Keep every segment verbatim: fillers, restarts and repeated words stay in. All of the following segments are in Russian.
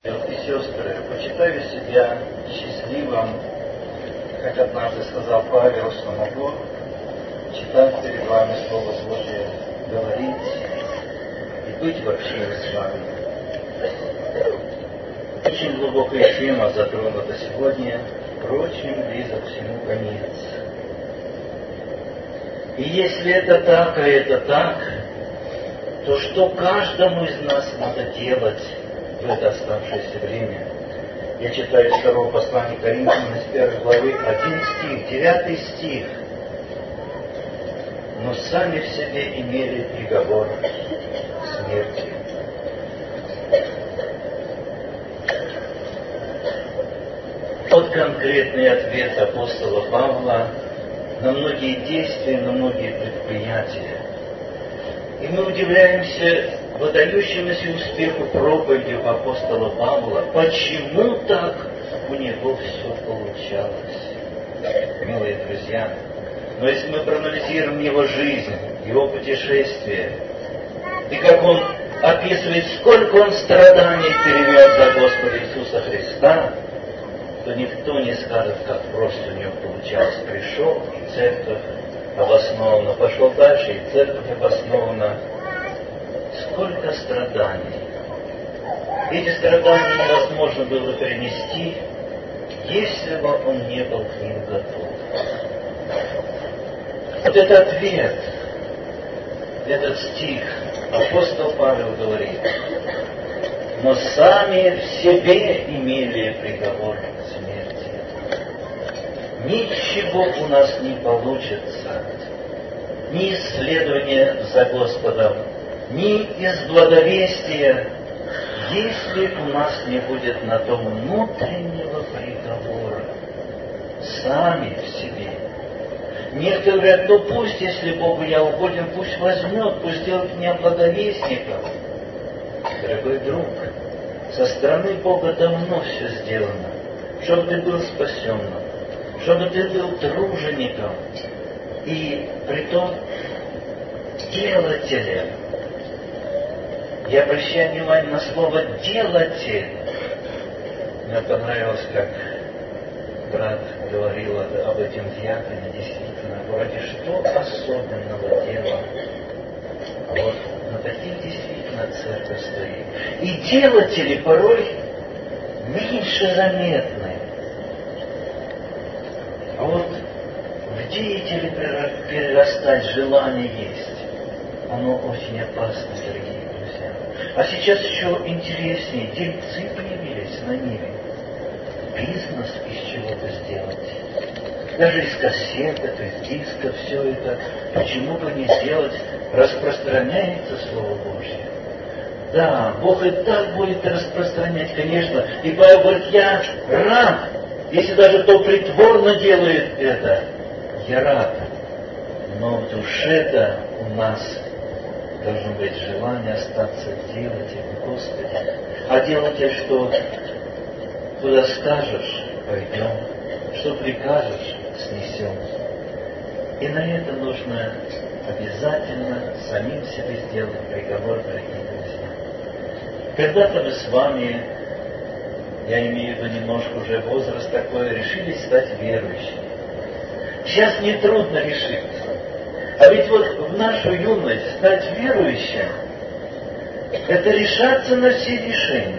И сестры, почитаю себя счастливым, как однажды сказал Павел, что могу читать перед вами Слово Божие, говорить и быть в общении с вами. Очень глубокая тема затронута сегодня, впрочем, близок всему конец. И если это так, а это так, то что каждому из нас надо делать в это оставшееся время? Я читаю из второго послания Коринфянам, из первой главы, один стих, девятый стих. Но сами в себе имели приговор смерти. Вот конкретный ответ апостола Павла на многие действия, на многие предприятия. И мы удивляемся выдающемуся успеху проповедью апостола Павла. Почему так у него все получалось? Милые друзья, но если мы проанализируем его жизнь, его путешествие, и как он описывает, сколько он страданий перенес за Господа Иисуса Христа, то никто не скажет, как просто у него получалось. Пришел, и церковь обоснована, пошел дальше, и церковь обоснована. Сколько страданий. Эти страдания невозможно было перенести, если бы он не был к ним готов. Вот это ответ, этот стих апостол Павел говорит: но сами в себе имели приговор смерти. Ничего у нас не получится, ни исследования за Господом, ни из благовестия, если у нас не будет на то внутреннего приговора. Сами в себе. Некоторые говорят, ну пусть, если Богу я угоден, пусть возьмет, пусть сделает меня благовестником. Дорогой друг, со стороны Бога давно все сделано, чтобы ты был спасенным, чтобы ты был тружеником и притом делателем. Я обращаю внимание на слово «делатель». Мне понравилось, как брат говорил об этом диаконе, действительно, вроде что особенного дела. А вот на таких действительно церковь стоит. И делатели порой меньше заметны. А вот в деятеле перерастать желание есть. Оно очень опасно, дорогие друзья. А сейчас еще интереснее. Дельцы появились на ниве. Бизнес из чего-то сделать. Даже из кассеток, из дисков, все это. Почему бы не сделать? Распространяется Слово Божье. Да, Бог и так будет распространять, конечно. И Павел говорит, я рад, если даже кто притворно делает это, я рад. Но в душе-то у нас должно быть желание остаться делателем, Господи. А делатель что? Куда скажешь, пойдем. Что прикажешь, снесем. И на это нужно обязательно самим себе сделать приговор, дорогие друзья. Когда-то мы с вами, я имею в виду немножко уже возраст такой, решили стать верующими. Сейчас нетрудно решиться. А ведь вот в нашу юность стать верующим, это решаться на все решения.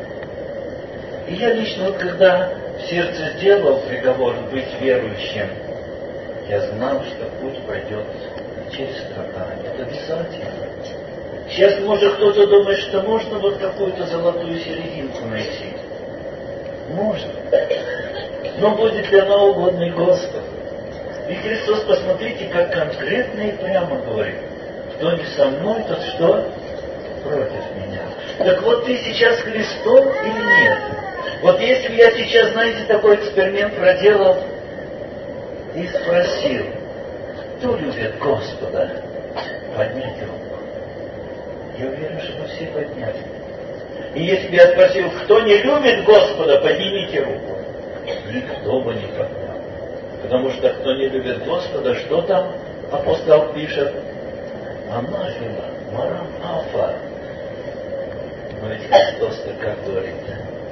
И я лично, вот когда в сердце сделал приговор быть верующим, я знал, что путь пойдет через страдания. Это обязательно. Сейчас, может, кто-то думает, что можно вот какую-то золотую серединку найти. Можно. Но будет ли она угодной Господу? И Христос, посмотрите, как конкретно и прямо говорит. Кто не со мной, тот что? Против меня. Так вот, ты сейчас Христом или нет? Вот если я сейчас, знаете, такой эксперимент проделал и спросил, кто любит Господа, поднять руку. Я уверен, что вы все подняли. И если бы я спросил, кто не любит Господа, поднимите руку. Никто бы не поднял. Потому что кто не любит Господа, что там апостол пишет? Анафема, марам афа. Но ведь Христос-то как говорит?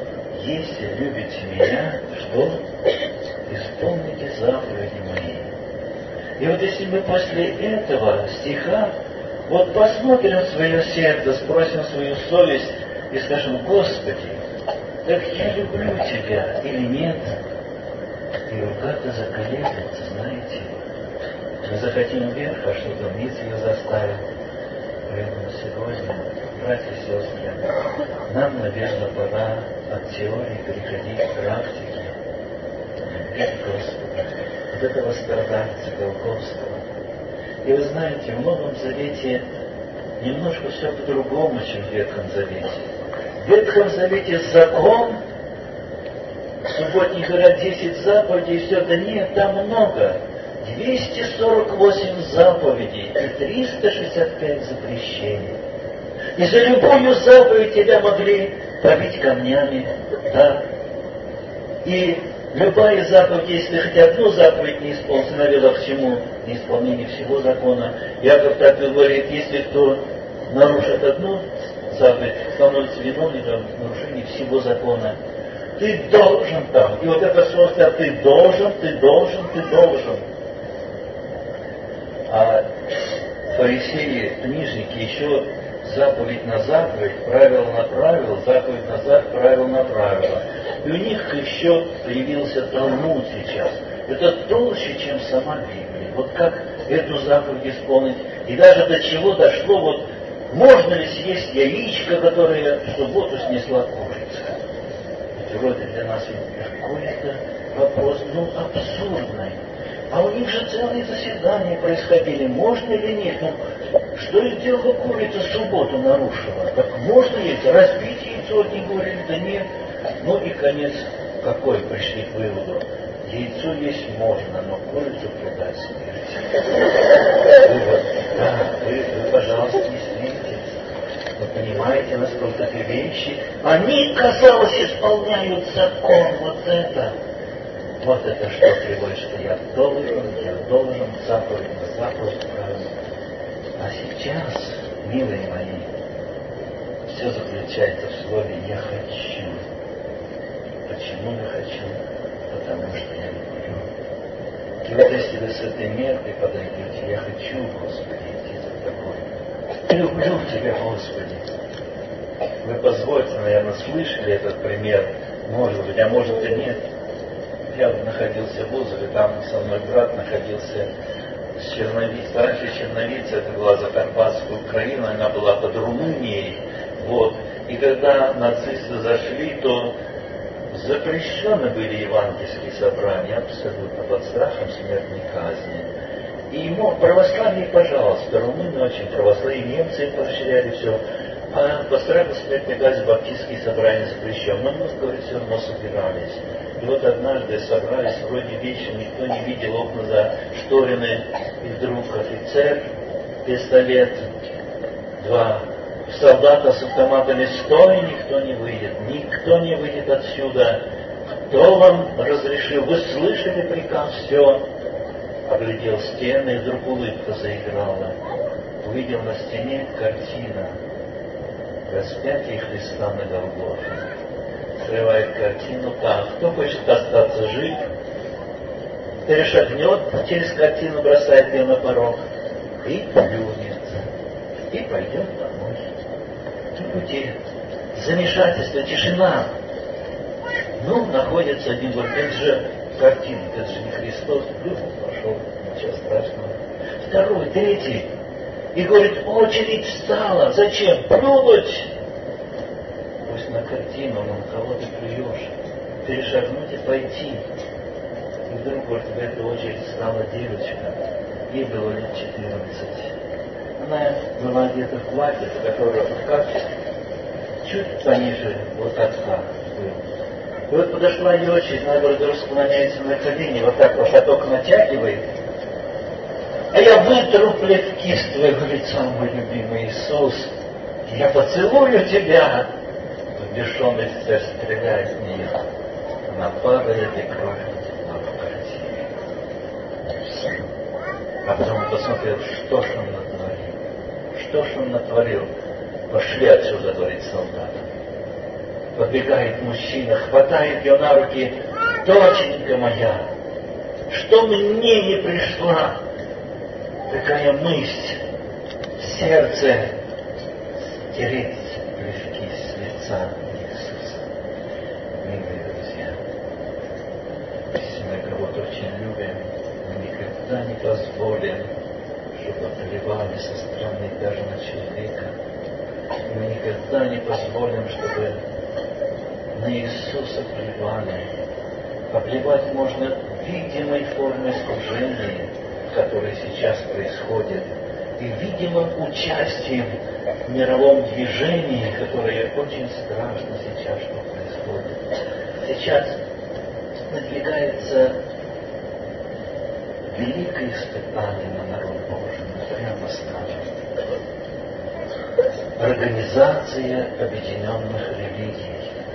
если любите меня, что исполните заповеди мои. И вот если мы после этого стиха вот посмотрим в свое сердце, спросим свою совесть и скажем: Господи, так я люблю Тебя или нет? И рука-то заколеблется, знаете. Мы захотим вверх, а что-то вниз ее заставим. Поэтому сегодня, братья и сестры, нам, наверное, пора от теории переходить к практике. Любить Господа, от этого страдальца Голгофского. И вы знаете, в Новом Завете немножко все по-другому, чем в Ветхом Завете. В Ветхом Завете закон, субботний говорят десять заповедей, и все это нет, там много. двести сорок восемь заповедей и триста шестьдесят пять запрещений. И за любую заповедь тебя могли побить камнями, да. И любая заповедь, если хоть одну заповедь не исполнил, навела к чему? Неисполнение всего закона. Яков так говорит, если кто нарушит одну заповедь, становится виновником в нарушении всего закона. Ты должен там. И вот это слово, ты должен, ты должен, ты должен. А фарисеи, книжники еще заповедь на заповедь, правило на правило, заповедь на заповедь, правило на правило. И у них еще появился Талмуд сейчас. Это толще, чем сама Библия. Вот как эту заповедь исполнить. И даже до чего дошло, вот можно ли съесть яичко, которое в субботу снесла курица. Это вроде для нас какой-то вопрос, ну, абсурдный. А у них же целые заседания происходили. Можно или нет? Ну, что сделала курица, субботу нарушила? Так можно есть? Разбить яйцо? Одни говорили, да нет. Ну и конец какой? Пришли к выводу. Яйцо есть можно, но курицу предать смерти. Вывод. Да, вы, вы, пожалуйста, не смейтесь. Вы понимаете, насколько эти вещи, они, казалось, исполняют закон. Вот это. Вот это что приводит, что я должен, я должен, заповедь на заповедь, правильно. А сейчас, милые мои, все заключается в слове «я хочу». Почему я хочу? Потому что я люблю. И вот если вы с этой меркой подойдете, я хочу, Господи, идти за тобой. Люблю Тебя, Господи. Вы позвольте, наверное, слышали этот пример, может быть, а может и нет. Я находился в Узове, там со мной брат находился с Черновицей. Раньше Черновица, это была Закарпатская Украина, она была под Румынией. Вот. И когда нацисты зашли, то запрещены были евангельские собрания абсолютно под страхом смертной казни. И ему, православие, пожалуйста, румыны очень православные, немцы поощряли все. А по страху смертной казни баптистские собрания запрещены. Но мы, говорит, все равно собирались. И вот однажды собрались, вроде вечером, никто не видел, окна зашторены, и вдруг офицер, пистолет, два солдата с автоматами, стой, никто не выйдет, никто не выйдет отсюда. Кто вам разрешил? Вы слышали приказ? Все. Оглядел стены, и вдруг улыбка заиграла. Увидел на стене картина распятие Христа на Голгофе. Открывает картину, так, кто хочет остаться жив, перешагнет через картину, бросает ее на порог и плюнется, и пойдет домой. И пути замешательство, тишина. Ну, находится один, вот это же картина, это же не Христос, плюнул, пошел, ничего страшного. Второй, третий, и говорит, очередь встала, зачем? Плюнуть! Пусть на картину, но на кого ты плюешь? Перешагнуть и пойти. И вдруг вот в эту очередь стала девочка. Ей было лет четырнадцать. Она была где-то в платье, которое в качестве чуть пониже вот отца был. И вот подошла ее очередь, она вдруг склоняется на колени, вот так лошадок натягивает. А я вытру плевки с твоего лица, мой любимый Иисус. Я поцелую тебя. Бесшумный офицер стреляет в нее. Она падает, и кровь текла по картине. А потом он посмотрел, что ж он натворил. Что ж он натворил? Пошли отсюда, говорит солдат. Подбегает мужчина, хватает ее на руки. Доченька моя, что мне не пришла такая мысль в сердце стереть грешки с лица Иисуса. Милые друзья, если мы кого-то очень любим, мы никогда не позволим, чтобы плевали со стороны даже на человека. Мы никогда не позволим, чтобы на Иисуса плевали. А плевать можно видимой формой служения, которое сейчас происходит, и видимым участием в мировом движении, которое очень страшно сейчас, что происходит. Сейчас надвигается великое испытание на народ Божий, прямо скажем. Организация объединенных религий.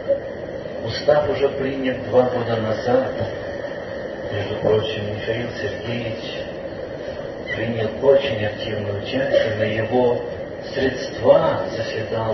Устав уже принят два года назад. Между прочим, Михаил Сергеевич принял очень активное участие. На его средства заседал,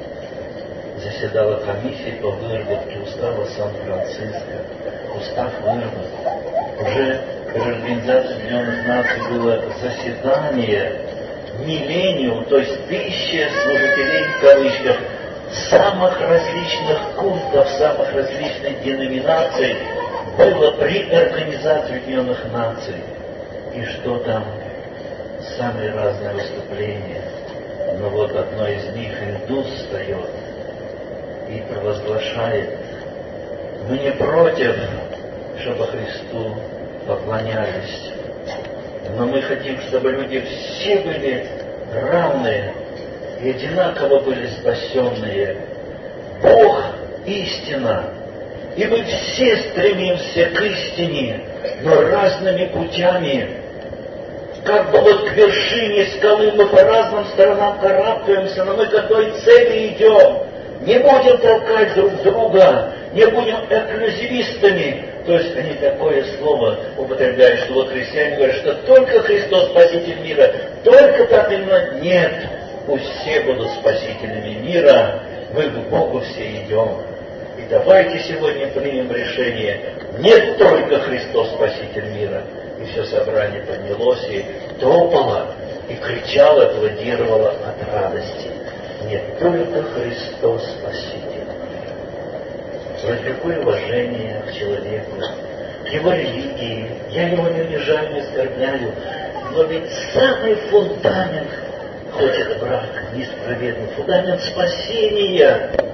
заседала комиссия по выработке устава Сан-Франциско. Устав выработан. Уже в Организации Объединенных Наций было заседание миллениум, то есть тысяча служителей в кавычках, самых различных культов, самых различных деноминаций было при Организации Объединенных Наций. И что там? Самые разные выступления. Но вот одно из них индус встает и провозглашает: мы не против, чтобы Христу поклонялись, но мы хотим, чтобы люди все были равны и одинаково были спасенные. Бог — истина, и мы все стремимся к истине, но разными путями. Как бы вот к вершине скалы мы по разным сторонам карабкаемся, но мы к одной цели идем. Не будем толкать друг друга, не будем эксклюзивистами. То есть они такое слово употребляют, что вот христиане говорят, что только Христос спаситель мира, только так именно. Нет, пусть все будут спасителями мира, мы к Богу все идем. И давайте сегодня примем решение: не только Христос спаситель мира. И все собрание поднялось и топало, и кричало, аплодировало от радости. Не только Христос спаситель. Вот какое уважение к человеку, к его религии. Я его не унижаю, не оскорбляю. Но ведь самый фундамент, хоть это брак неисповедный, фундамент спасения